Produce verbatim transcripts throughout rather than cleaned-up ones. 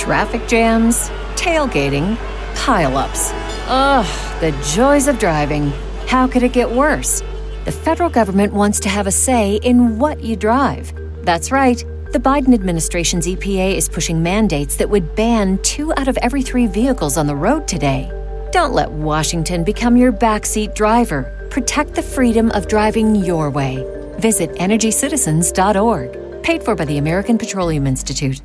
Traffic jams, tailgating, pileups. Ugh, the joys of driving. How could it get worse? The federal government wants to have a say in what you drive. That's right. The Biden administration's E P A is pushing mandates that would ban two out of every three vehicles on the road today. Don't let Washington become your backseat driver. Protect the freedom of driving your way. Visit energy citizens dot org. Paid for by the American Petroleum Institute.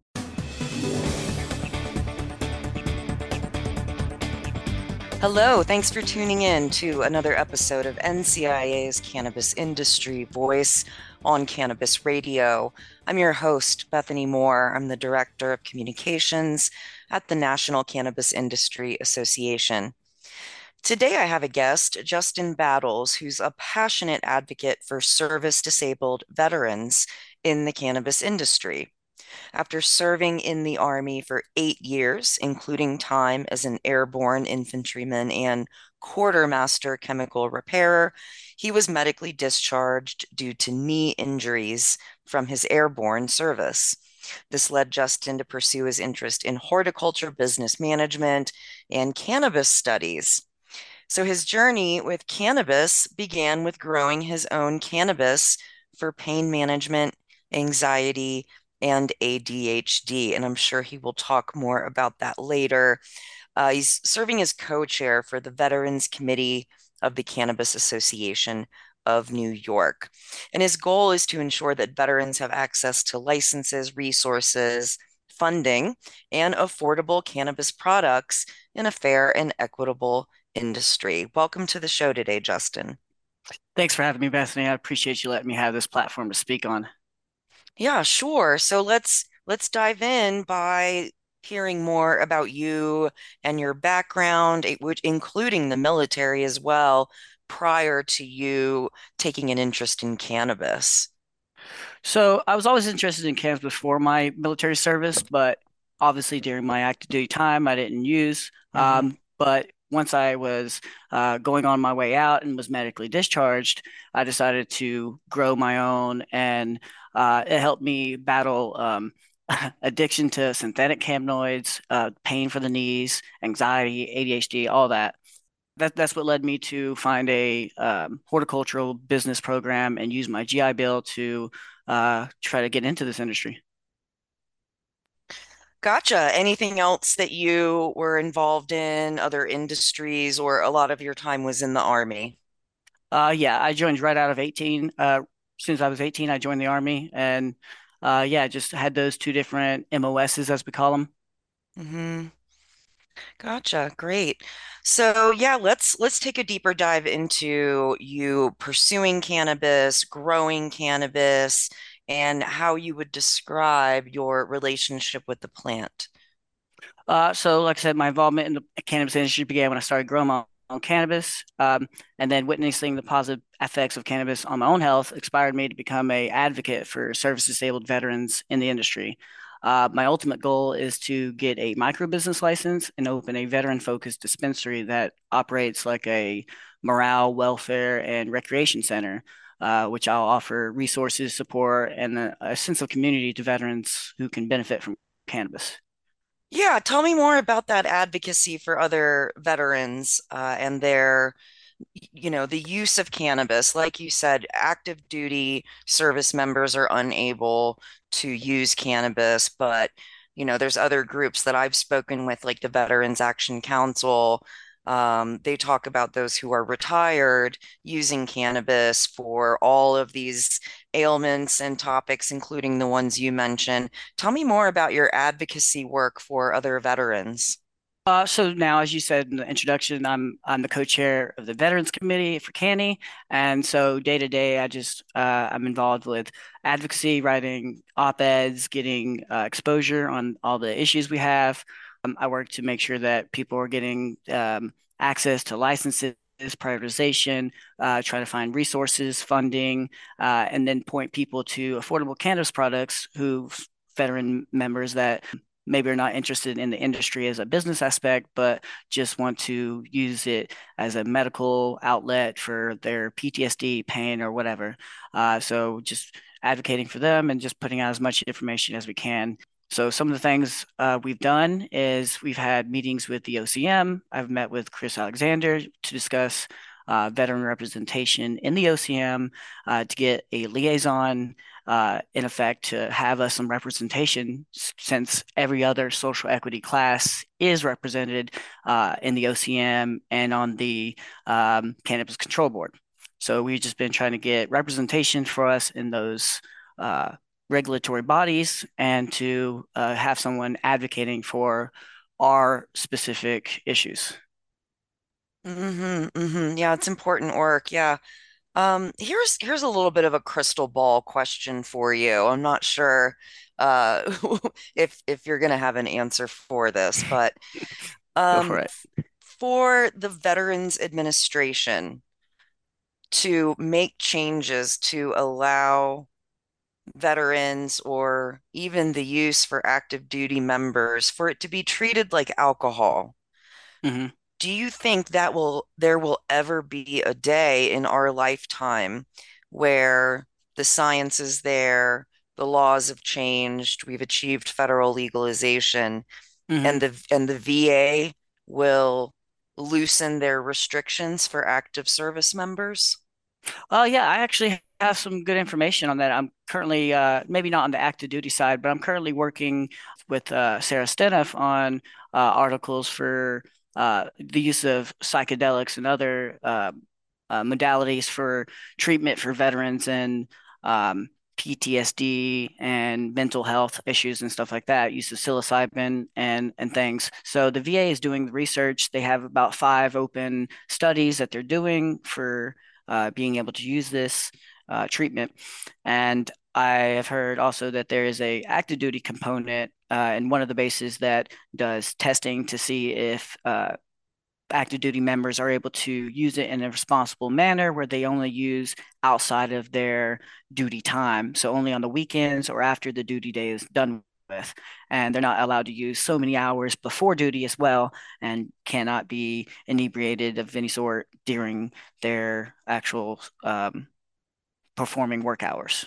Hello, thanks for tuning in to another episode of N C I A's Cannabis Industry Voice on Cannabis Radio. I'm your host, Bethany Moore. I'm the Director of Communications at the National Cannabis Industry Association. Today I have a guest, Justin Battles, who's a passionate advocate for service-disabled veterans in the cannabis industry. After serving in the Army for eight years, including time as an airborne infantryman and quartermaster chemical repairer, he was medically discharged due to knee injuries from his airborne service. This led Justin to pursue his interest in horticulture, business management, and cannabis studies. So his journey with cannabis began with growing his own cannabis for pain management, anxiety, and A D H D, and I'm sure he will talk more about that later. Uh, he's serving as co-chair for the Veterans Committee of the Cannabis Association of New York. And his goal is to ensure that veterans have access to licenses, resources, funding, and affordable cannabis products in a fair and equitable industry. Welcome to the show today, Justin. Thanks for having me, Bethany. I appreciate you letting me have this platform to speak on. Yeah, sure. So let's let's dive in by hearing more about you and your background, which including the military as well, prior to you taking an interest in cannabis. So I was always interested in cannabis before my military service, but obviously during my active duty time, I didn't use. Mm-hmm. Um, but once I was uh, going on my way out and was medically discharged, I decided to grow my own, and uh, it helped me battle um, addiction to synthetic cannabinoids, uh, pain for the knees, anxiety, A D H D, all that. That that's what led me to find a um, horticultural business program and use my G I Bill to uh, try to get into this industry. Gotcha. Anything else that you were involved in, other industries, or a lot of your time was in the Army? Uh, yeah, I joined right out of eighteen. Uh, as soon as I was eighteen, I joined the Army, and uh, yeah, just had those two different M O Ss, as we call them. Mm-hmm. Gotcha. Great. So yeah, let's let's take a deeper dive into you pursuing cannabis, growing cannabis, and how you would describe your relationship with the plant. Uh, so, like I said, my involvement in the cannabis industry began when I started growing my own cannabis, um, and then witnessing the positive effects of cannabis on my own health inspired me to become a advocate for service-disabled veterans in the industry. Uh, my ultimate goal is to get a micro business license and open a veteran-focused dispensary that operates like a morale, welfare, and recreation center, uh, which I'll offer resources, support, and a, a sense of community to veterans who can benefit from cannabis. Yeah, tell me more about that advocacy for other veterans uh, and their, you know, the use of cannabis. Like you said, active duty service members are unable to use cannabis, but, you know, there's other groups that I've spoken with, like the Veterans Action Council. Um, they talk about those who are retired using cannabis for all of these ailments and topics, including the ones you mentioned. Tell me more about your advocacy work for other veterans. Uh, so now, as you said in the introduction, I'm I'm the co-chair of the Veterans Committee for Canny, and so day to day, I just uh, I'm involved with advocacy, writing op-eds, getting uh, exposure on all the issues we have. Um, I work to make sure that people are getting um, access to licenses, prioritization, uh, try to find resources, funding, uh, and then point people to affordable cannabis products who veteran members that maybe are not interested in the industry as a business aspect, but just want to use it as a medical outlet for their P T S D, pain, or whatever. Uh, so just advocating for them and just putting out as much information as we can. So some of the things uh, we've done is we've had meetings with the O C M. I've met with Chris Alexander to discuss uh, veteran representation in the O C M, uh, to get a liaison uh, in effect to have us some representation, since every other social equity class is represented uh, in the O C M and on the um, Cannabis Control Board. So we've just been trying to get representation for us in those uh, regulatory bodies, and to uh, have someone advocating for our specific issues. Mm-hmm, mm-hmm. Yeah, it's important work. Yeah. Um, here's here's a little bit of a crystal ball question for you. I'm not sure uh if if you're gonna have an answer for this, but Go for um it. for the Veterans Administration to make changes to allow veterans or even the use for active duty members for it to be treated like alcohol. Hmm. Do you think that will there will ever be a day in our lifetime where the science is there, the laws have changed, we've achieved federal legalization, Hmm. and the and the V A will loosen their restrictions for active service members? Oh, yeah, I actually have some good information on that. I'm currently, uh, maybe not on the active duty side, but I'm currently working with uh, Sarah Stenoff on uh, articles for uh, the use of psychedelics and other uh, uh, modalities for treatment for veterans and um, P T S D and mental health issues and stuff like that, use of psilocybin and and things. So the V A is doing the research. They have about five open studies that they're doing for uh, being able to use this uh, treatment. And I have heard also that there is a active duty component uh, in one of the bases that does testing to see if uh, active duty members are able to use it in a responsible manner, where they only use outside of their duty time. So only on the weekends or after the duty day is done with. And they're not allowed to use so many hours before duty as well, and cannot be inebriated of any sort during their actual um, performing work hours.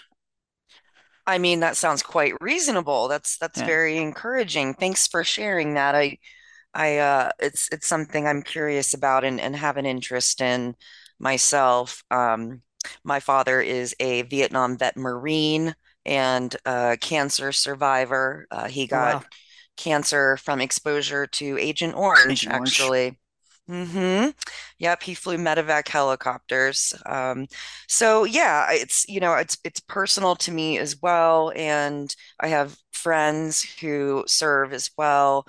I mean, that sounds quite reasonable. That's that's Yeah. very encouraging. Thanks for sharing that. I I uh it's it's something I'm curious about and, and have an interest in myself. Um, my father is a Vietnam vet Marine and a cancer survivor. Uh, he Oh, got wow. cancer from exposure to Agent Orange, Agent Orange. actually. Mm-hmm. Yep, he flew medevac helicopters. Um, so yeah, it's you know, it's it's personal to me as well, and I have friends who serve as well.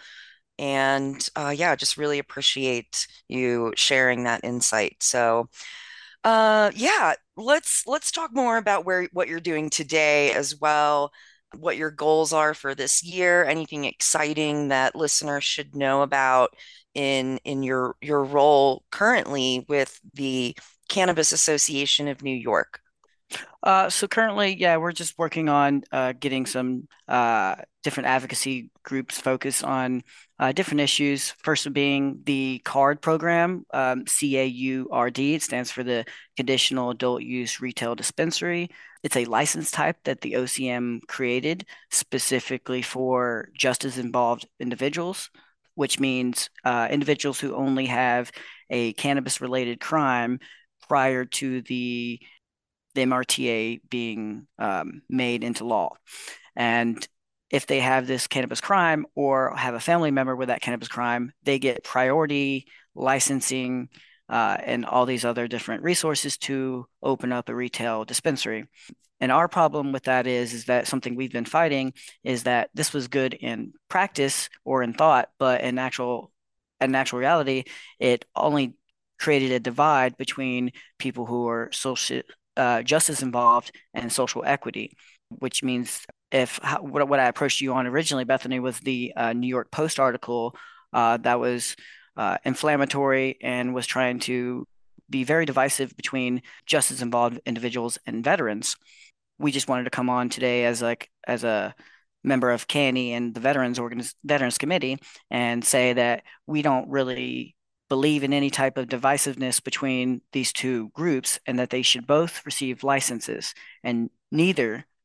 And uh, yeah, just really appreciate you sharing that insight. So uh, yeah, let's let's talk more about where what you're doing today as well, what your goals are for this year, anything exciting that listeners should know about in in your your role currently with the Cannabis Association of New York. Uh, so currently, yeah, we're just working on uh, getting some uh, different advocacy groups focused on uh, different issues. First one being the CARD program, um, C A U R D. It stands for the Conditional Adult Use Retail Dispensary. It's a license type that the O C M created specifically for justice involved individuals, which means uh, individuals who only have a cannabis related crime prior to the the M R T A being um, made into law. And if they have this cannabis crime or have a family member with that cannabis crime, they get priority licensing uh, and all these other different resources to open up a retail dispensary. And our problem with that is, is that something we've been fighting is that this was good in practice or in thought, but in actual in actual reality, it only created a divide between people who are social uh, justice involved and social equity, which means if what, what I approached you on originally, Bethany, was the uh, New York Post article uh, that was uh, inflammatory and was trying to be very divisive between justice involved individuals and veterans. We just wanted to come on today as like as a member of CANI and the Veterans Organiz Veterans Committee and say that we don't really believe in any type of divisiveness between these two groups, and that they should both receive licenses, and neither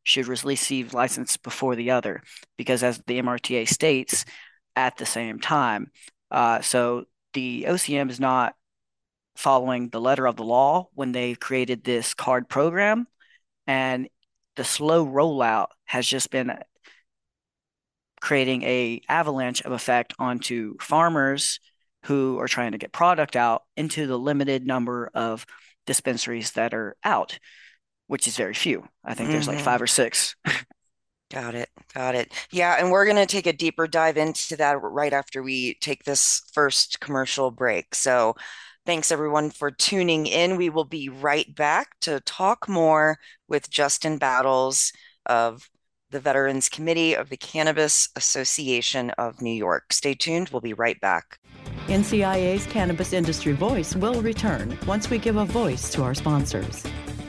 should receive license before the other, because as the M R T A states, at the same time. Uh, so the O C M is not following the letter of the law when they created this card program, and the slow rollout has just been creating a avalanche of effect onto farmers who are trying to get product out into the limited number of dispensaries that are out, which is very few. I think there's like Mm-hmm. five or six. Got it. Got it. Yeah, and we're going to take a deeper dive into that right after we take this first commercial break. So, thanks everyone for tuning in. We will be right back to talk more with Justin Battles of the Veterans Committee of the Cannabis Association of New York. Stay tuned. We'll be right back. N C I A's Cannabis Industry Voice will return once we give a voice to our sponsors.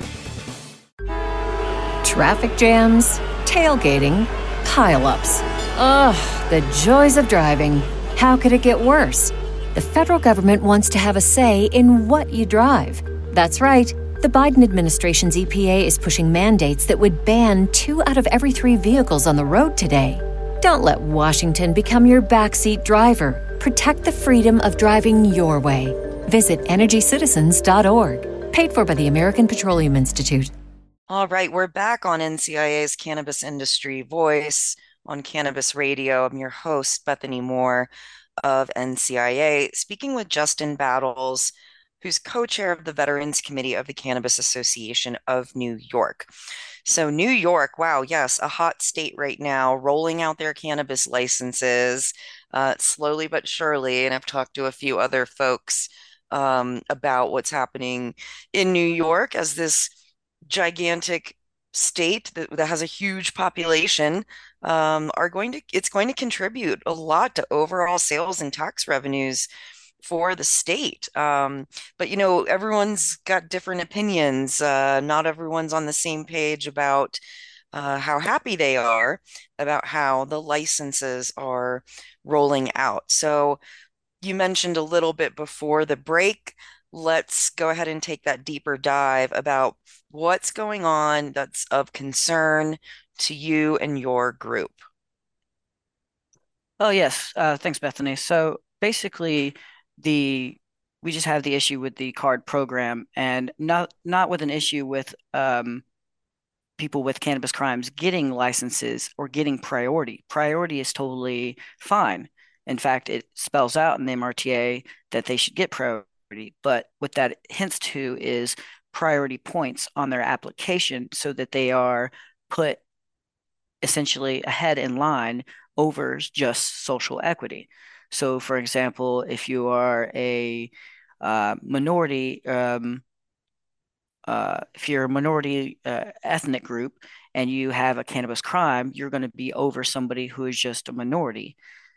Traffic jams, tailgating, pileups. Ugh, the joys of driving. How could it get worse? The federal government wants to have a say in what you drive. That's right. The Biden administration's E P A is pushing mandates that would ban two out of every three vehicles on the road today. Don't let Washington become your backseat driver. Protect the freedom of driving your way. Visit energy citizens dot org. Paid for by the American Petroleum Institute. All right, we're back on N C I A's Cannabis Industry Voice on Cannabis Radio. I'm your host, Bethany Moore of N C I A, speaking with Justin Battles, who's co-chair of the Veterans Committee of the Cannabis Association of New York. So New York, wow, yes, a hot state right now, rolling out their cannabis licenses uh, slowly but surely. And I've talked to a few other folks um, about what's happening in New York as this gigantic state that, that has a huge population um, are going to it's going to contribute a lot to overall sales and tax revenues for the state. Um, but you know, everyone's got different opinions. Uh, not everyone's on the same page about uh, how happy they are about how the licenses are rolling out. So you mentioned a little bit before the break. Let's go ahead and take that deeper dive about what's going on that's of concern to you and your group. Oh, yes. Uh, thanks, Bethany. So basically, the we just have the issue with the card program, and not not with an issue with um, people with cannabis crimes getting licenses or getting priority. Priority is totally fine. In fact, it spells out in the M R T A that they should get priority. But what that hints to is priority points on their application so that they are put essentially ahead in line over just social equity. So, for example, if you are a uh, minority, um, uh, if you're a minority uh, ethnic group and you have a cannabis crime, you're going to be over somebody who is just a minority.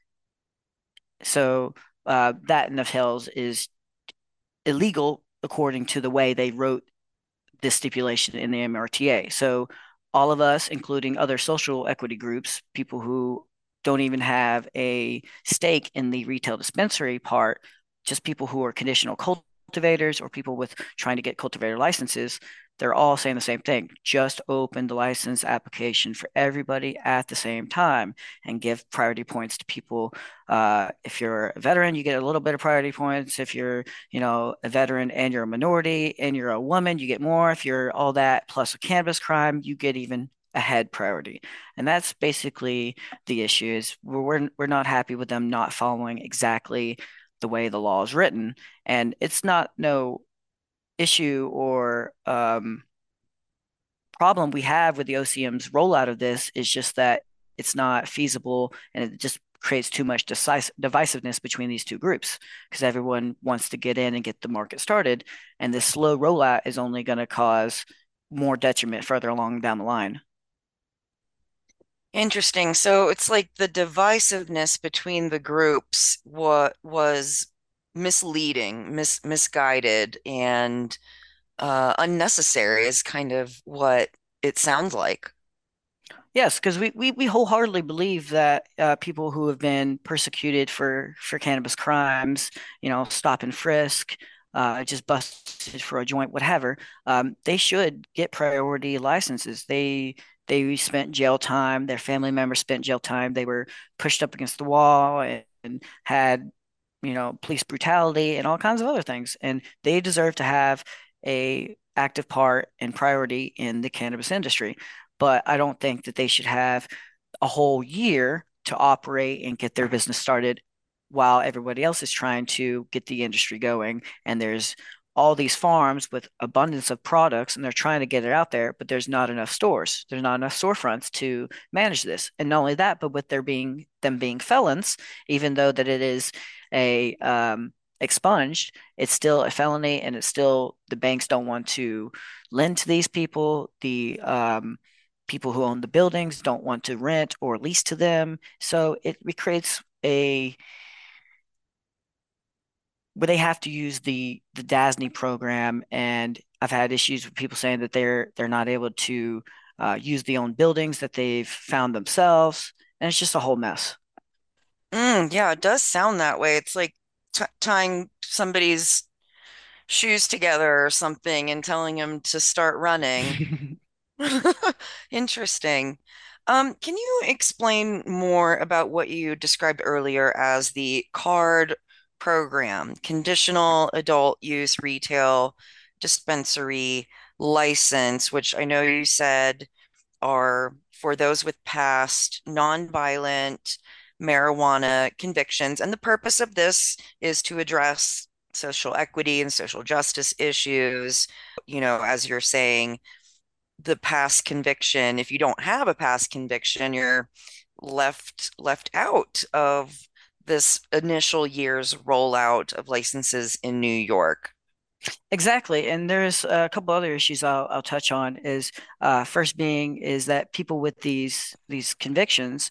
So uh, that in of hells is illegal according to the way they wrote this stipulation in the M R T A. So all of us, including other social equity groups, people who don't even have a stake in the retail dispensary part, just people who are conditional cultivators or people with trying to get cultivator licenses, they're all saying the same thing. Just open the license application for everybody at the same time and give priority points to people. Uh, if you're a veteran, you get a little bit of priority points. If you're, you know, a veteran and you're a minority and you're a woman, you get more. If you're all that plus a cannabis crime, you get even ahead priority. And that's basically the issue is we're we're not happy with them not following exactly the way the law is written. And it's not no issue or um, problem we have with the O C M's rollout of this is just that it's not feasible and it just creates too much decis- divisiveness between these two groups because everyone wants to get in and get the market started. And this slow rollout is only going to cause more detriment further along down the line. Interesting. So it's like the divisiveness between the groups what was misleading, mis misguided, and uh, unnecessary is kind of what it sounds like. Yes, because we, we we wholeheartedly believe that uh, people who have been persecuted for for cannabis crimes, you know, stop and frisk, uh, just busted for a joint, whatever, um, they should get priority licenses. They They spent jail time. Their family members spent jail time. They were pushed up against the wall and, and had, you know, police brutality and all kinds of other things. And they deserve to have a active part and priority in the cannabis industry. But I don't think that they should have a whole year to operate and get their business started while everybody else is trying to get the industry going. And there's all these farms with abundance of products and they're trying to get it out there, but there's not enough stores. There's not enough storefronts to manage this. And not only that, but with there being them being felons, even though that it is a um, expunged, it's still a felony and it's still the banks don't want to lend to these people. The um, people who own the buildings don't want to rent or lease to them. So it creates a where they have to use the the D A S N Y program, and I've had issues with people saying that they're they're not able to uh, use the own buildings that they've found themselves, and it's just a whole mess. Mm, yeah, it does sound that way. It's like t tying somebody's shoes together or something and telling them to start running. Interesting. Um, can you explain more about what you described earlier as the CARD program, conditional adult use retail dispensary license, which I know you said are for those with past nonviolent marijuana convictions. And the purpose of this is to address social equity and social justice issues. You know, as you're saying, the past conviction, if you don't have a past conviction, you're left left out of this initial year's rollout of licenses in New York. Exactly. And there's a couple other issues I'll I'll touch on is uh, first being is that people with these these convictions,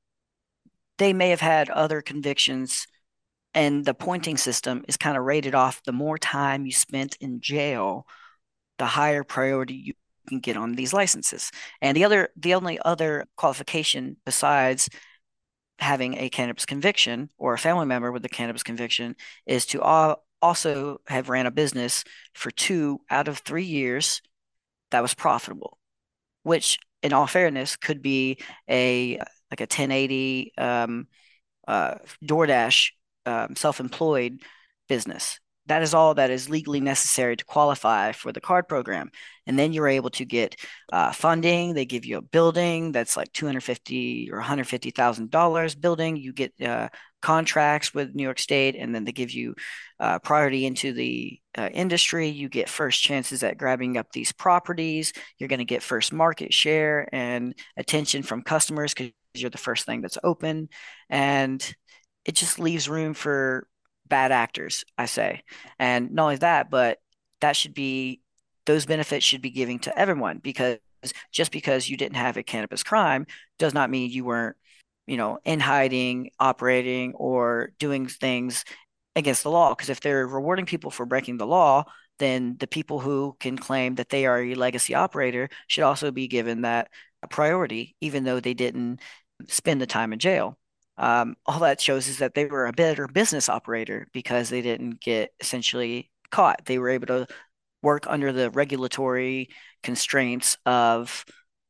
they may have had other convictions and the pointing system is kind of rated off the more time you spent in jail, the higher priority you can get on these licenses. And the other the only other qualification besides having a cannabis conviction or a family member with a cannabis conviction is to all, also have ran a business for two out of three years that was profitable, which in all fairness could be a like a ten eighty um, uh, DoorDash um, self-employed business. That is all that is legally necessary to qualify for the card program. And then you're able to get uh, funding. They give you a building that's like two hundred fifty thousand dollars or one hundred fifty thousand dollars building. You get uh, contracts with New York State, and then they give you uh, priority into the uh, industry. You get first chances at grabbing up these properties. You're going to get first market share and attention from customers because you're the first thing that's open. And it just leaves room for bad actors, I say. And not only that, but that should be those benefits should be given to everyone because just because you didn't have a cannabis crime does not mean you weren't, you know, in hiding, operating, or doing things against the law. Because if they're rewarding people for breaking the law, then the people who can claim that they are a legacy operator should also be given that priority, even though they didn't spend the time in jail. Um, all that shows is that they were a better business operator because they didn't get essentially caught. They were able to work under the regulatory constraints of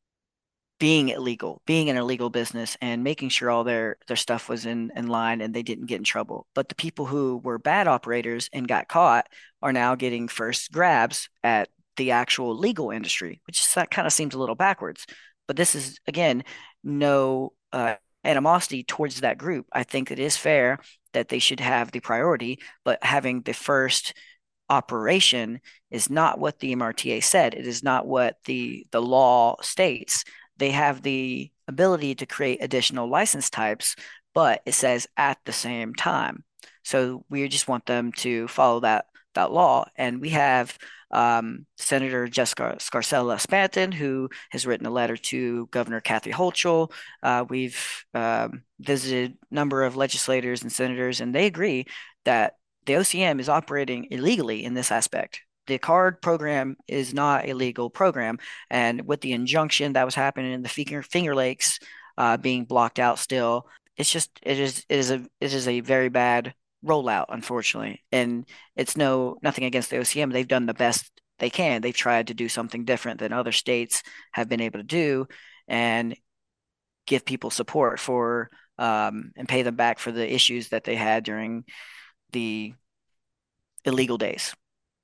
being illegal, being an illegal business and making sure all their their stuff was in, in line and they didn't get in trouble. But the people who were bad operators and got caught are now getting first grabs at the actual legal industry, which is, that kind of seems a little backwards. But this is, again, no uh, animosity towards that group. I think it is fair that they should have the priority, but having the first operation is not what the M R T A said. It is not what the the law states. They have the ability to create additional license types, but it says at the same time. So we just want them to follow that that law. And we have um, Senator Jessica Scarcella Spanton, who has written a letter to Governor Kathy Hochul. Uh, we've um, visited a number of legislators and senators, and they agree that the O C M is operating illegally in this aspect. The card program is not a legal program. And with the injunction that was happening in the Finger, Finger Lakes uh, being blocked out still, it's just, it is, it is a, it is a very bad rollout, unfortunately. And it's no, nothing against the O C M. They've done the best they can. They've tried to do something different than other states have been able to do. and give people support for um, and pay them back for the issues that they had during the illegal days.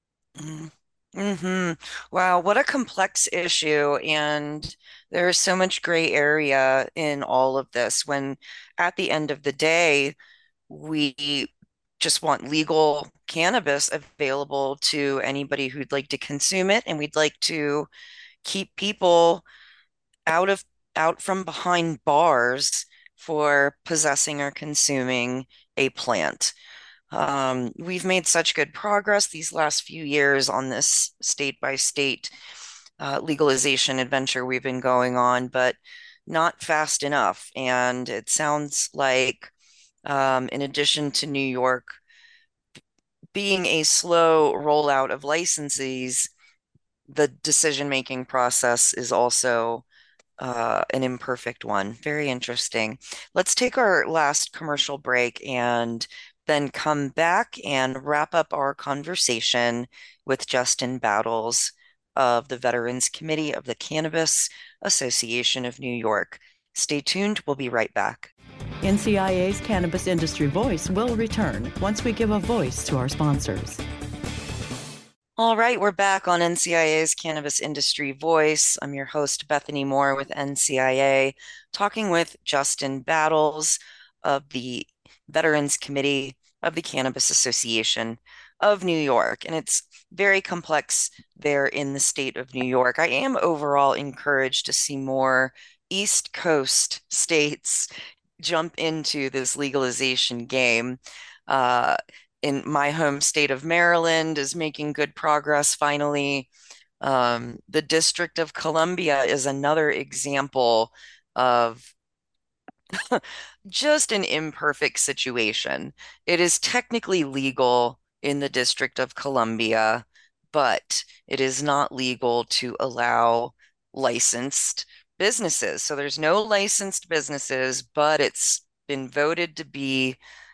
Mm-hmm. Wow, what a complex issue. And there's so much gray area in all of this when at the end of the day, we just want legal cannabis available to anybody who'd like to consume it. And we'd like to keep people out of out from behind bars for possessing or consuming a plant. Um, we've made such good progress these last few years on this state by state uh, legalization adventure we've been going on, but not fast enough. And it sounds like, um, in addition to New York being a slow rollout of licenses, the decision-making process is also uh, an imperfect one. Very interesting. Let's take our last commercial break and then come back and wrap up our conversation with Justin Battles of the Veterans Committee of the Cannabis Association of New York. Stay tuned. We'll be right back. N C I A's Cannabis Industry Voice will return once we give a voice to our sponsors. All right, we're back on N C I A's Cannabis Industry Voice. I'm your host, Bethany Moore with N C I A, talking with Justin Battles of the Veterans Committee of the Cannabis Association of New York. And it's very complex there in the state of New York. I am overall encouraged to see more East Coast states jump into this legalization game. Uh, in my home state of Maryland is making good progress finally. Um, the District of Columbia is another example of just an imperfect situation. It is technically legal in the District of Columbia, but it is not legal to allow licensed businesses. So there's no licensed businesses, but it's been voted to be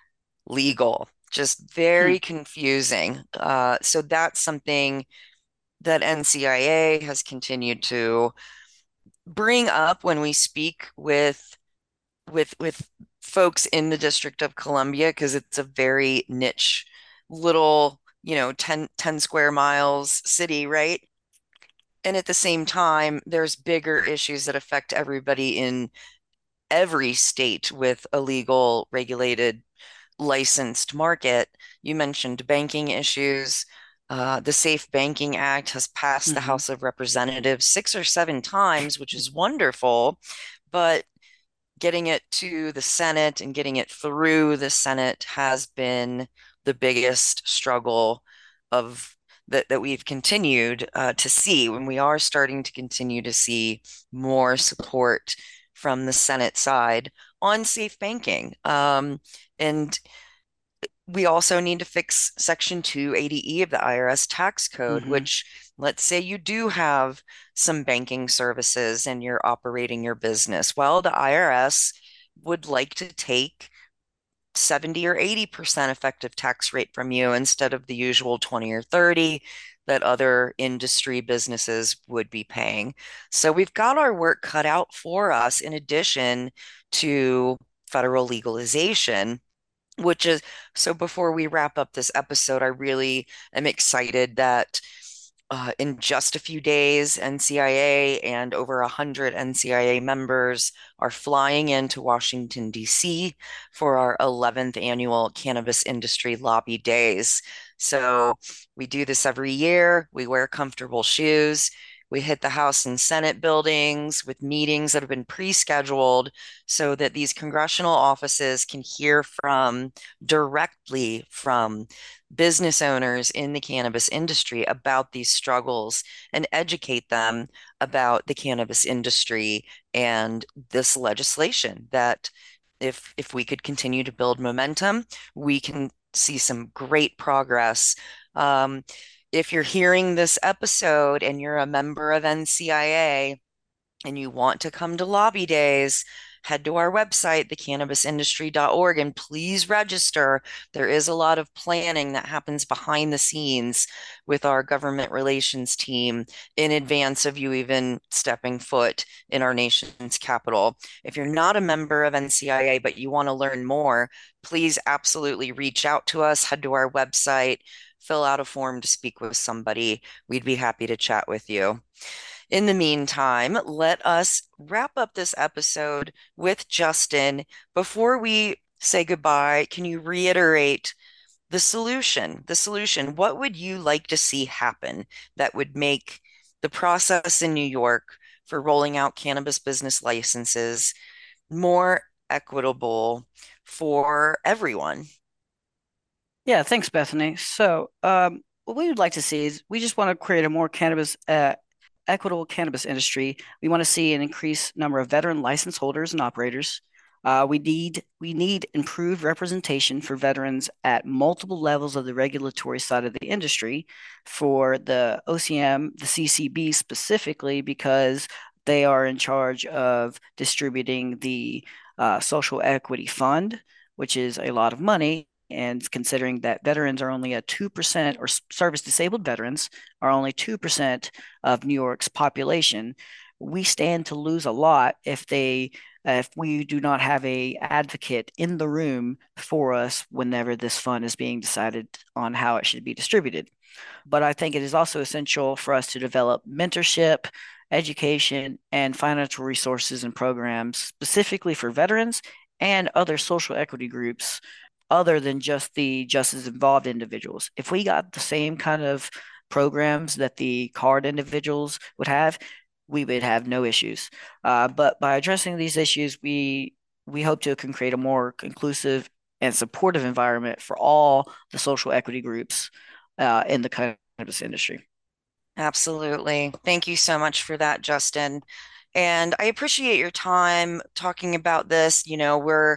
legal. Just very hmm. confusing. Uh, so that's something that N C I A has continued to bring up when we speak with with with folks in the District of Columbia, because it's a very niche little, you know, ten, ten square miles city, right? And at the same time, there's bigger issues that affect everybody in every state with a legal, regulated, licensed market. You mentioned banking issues. Uh, the Safe Banking Act has passed mm-hmm. the House of Representatives six or seven times, which is wonderful, but getting it to the Senate and getting it through the Senate has been the biggest struggle of that, that we've continued uh, to see, when we are starting to continue to see more support from the Senate side on safe banking. Um, and we also need to fix Section two eighty E of the I R S tax code, mm-hmm. which, let's say you do have some banking services and you're operating your business. Well, the I R S would like to take seventy or eighty percent effective tax rate from you instead of the usual twenty or thirty that other industry businesses would be paying. So we've got our work cut out for us, in addition to federal legalization, which is, so before we wrap up this episode, I really am excited that uh, in just a few days, N C I A and over one hundred N C I A members are flying into Washington, D C for our eleventh annual Cannabis Industry Lobby Days. So we do this every year. We wear comfortable shoes. We hit the House and Senate buildings with meetings that have been pre-scheduled so that these congressional offices can hear from directly from business owners in the cannabis industry about these struggles and educate them about the cannabis industry and this legislation, that if if we could continue to build momentum, we can see some great progress. Um, If you're hearing this episode and you're a member of N C I A and you want to come to Lobby Days, head to our website, the cannabis industry dot org, and please register. There is a lot of planning that happens behind the scenes with our government relations team in advance of you even stepping foot in our nation's capital. If you're not a member of N C I A, but you want to learn more, please absolutely reach out to us, head to our website, fill out a form to speak with somebody. We'd be happy to chat with you. In the meantime, let us wrap up this episode with Justin. Before we say goodbye, can you reiterate the solution? The solution, what would you like to see happen that would make the process in New York for rolling out cannabis business licenses more equitable for everyone? Yeah, thanks, Bethany. So, um, what we would like to see is we just want to create a more cannabis, uh, equitable cannabis industry. We want to see an increased number of veteran license holders and operators. Uh, we need we need improved representation for veterans at multiple levels of the regulatory side of the industry, for the O C M, the C C B specifically, because they are in charge of distributing the uh, Social Equity Fund, which is a lot of money. And considering that veterans are only at two percent, or service-disabled veterans are only two percent of New York's population, we stand to lose a lot if they, if we do not have a advocate in the room for us whenever this fund is being decided on how it should be distributed. But I think it is also essential for us to develop mentorship, education, and financial resources and programs specifically for veterans and other social equity groups, other than just the justice involved individuals. If we got the same kind of programs that the card individuals would have, we would have no issues. Uh, but by addressing these issues, we we hope to can create a more inclusive and supportive environment for all the social equity groups uh, in the cannabis industry. Absolutely. Thank you so much for that, Justin. And I appreciate your time talking about this. You know, we're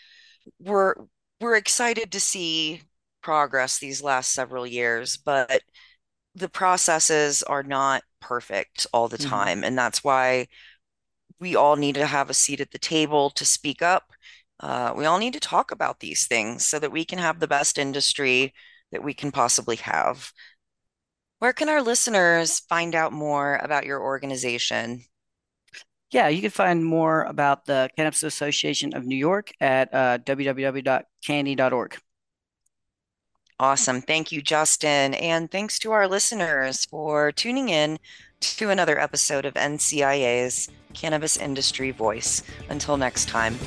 we're We're excited to see progress these last several years, but the processes are not perfect all the time. Mm-hmm. And that's why we all need to have a seat at the table to speak up. Uh, we all need to talk about these things so that we can have the best industry that we can possibly have. Where can our listeners find out more about your organization? Yeah, you can find more about the Cannabis Association of New York at uh, w w w dot canny dot org. Awesome. Thank you, Justin. And thanks to our listeners for tuning in to another episode of N C I A's Cannabis Industry Voice. Until next time.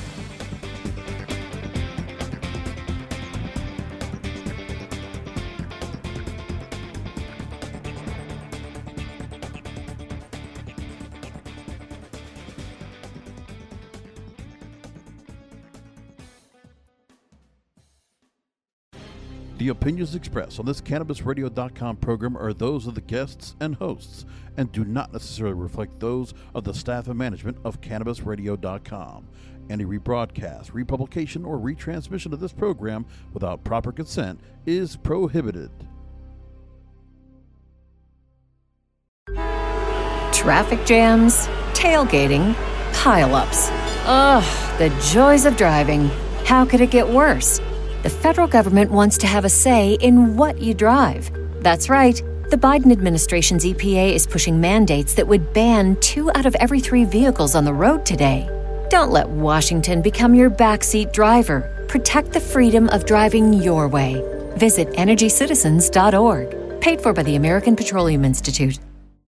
The opinions expressed on this Cannabis Radio dot com program are those of the guests and hosts and do not necessarily reflect those of the staff and management of Cannabis Radio dot com. Any rebroadcast, republication, or retransmission of this program without proper consent is prohibited. Traffic jams, tailgating, pileups. Ugh, the joys of driving. How could it get worse? The federal government wants to have a say in what you drive. That's right. The Biden administration's E P A is pushing mandates that would ban two out of every three vehicles on the road today. Don't let Washington become your backseat driver. Protect the freedom of driving your way. Visit energy citizens dot org. Paid for by the American Petroleum Institute.